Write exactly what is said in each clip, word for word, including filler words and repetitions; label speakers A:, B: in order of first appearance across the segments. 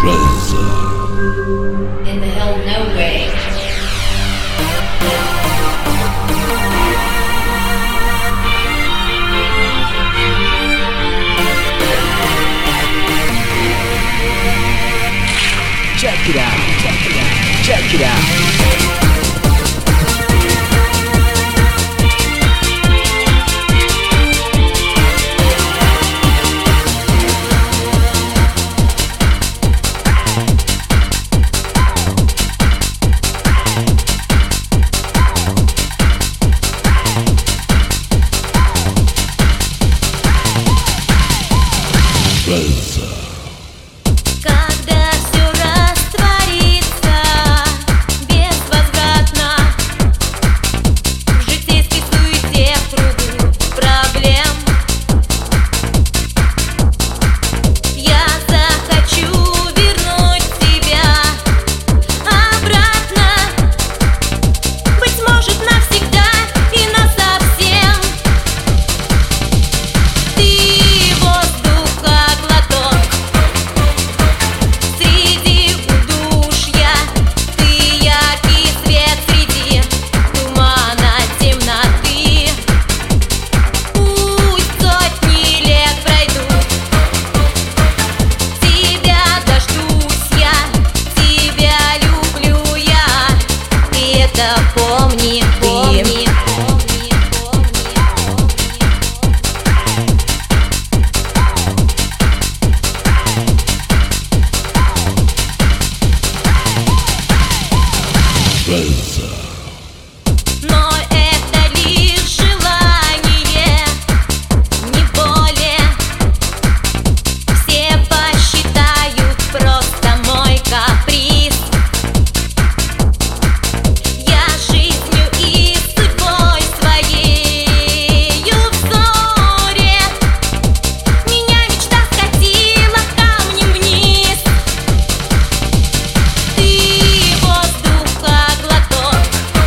A: In the hell no way.
B: Check it out, check it out, check it out.
C: Когда все растворится безвозвратно в житейской суете, в кругу проблем, я захочу вернуть тебя обратно, быть может навсегда и насовсем. Ты воздуха глоток среди удушья, ты яркий свет среди тумана темноты. Пусть сотни лет пройдут, тебя дождусь я, тебя люблю я, и это помни, помни. Но это лишь желание, не более. Все посчитают просто мой каприз. Я жизнью и судьбой своею в ссоре, меня мечта скатила камнем вниз. Ты воздуха глоток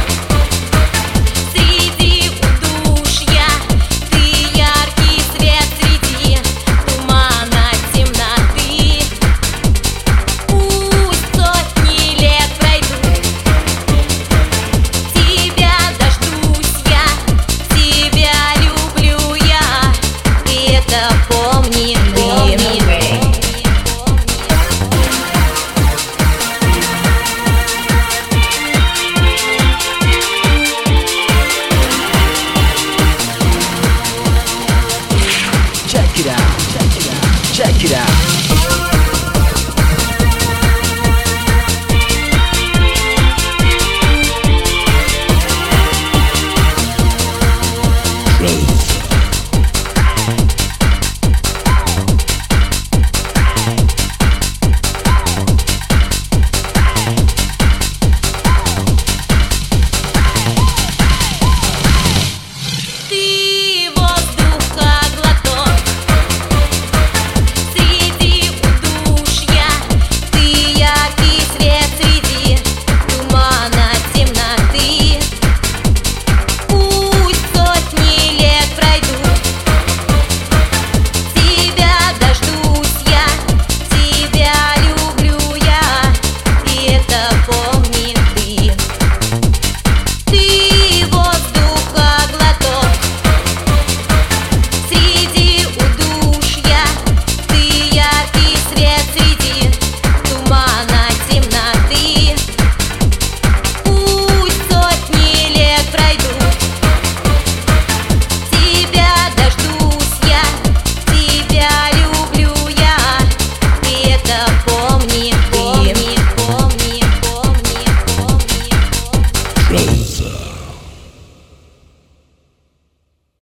C: среди удушья, ты яркий свет среди тумана темноты. Пусть сотни лет пройдут, тебя дождусь я, тебя люблю я, и это помни, помни.
B: Check it out, check it out, check it out.